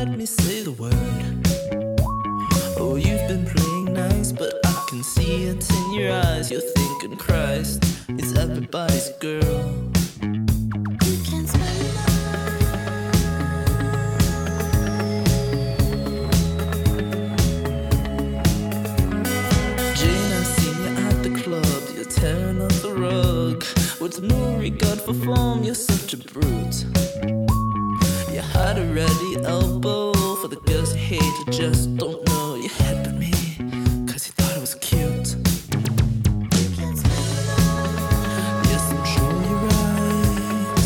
let me say the word. Oh, you've been playing nice, but I can see it in your eyes. You're thinking, Christ, it's everybody's girl. You can't spend the Jane, I've seen you at the club. You're tearing up the rug. With no regard for form, you're such a brute. You had a ready elbow for the girls you hate. You just don't know your head but me, cause you thought it was cute. Yes, I'm sure you're right.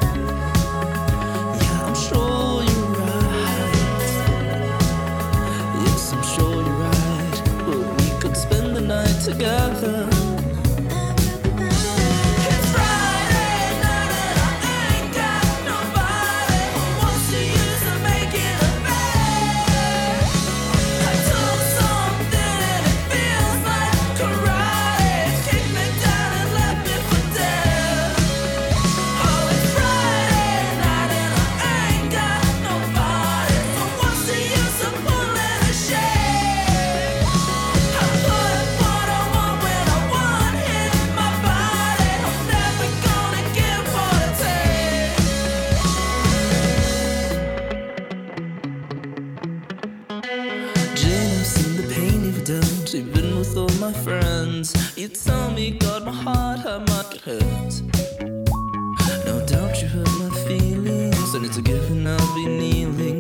Yeah, I'm sure you're right. Yes, I'm sure you're right. But we could spend the night together. Even with all my friends, you tell me, God, my heart, how much it hurts. No doubt you hurt my feelings, and it's a given I'll be kneeling.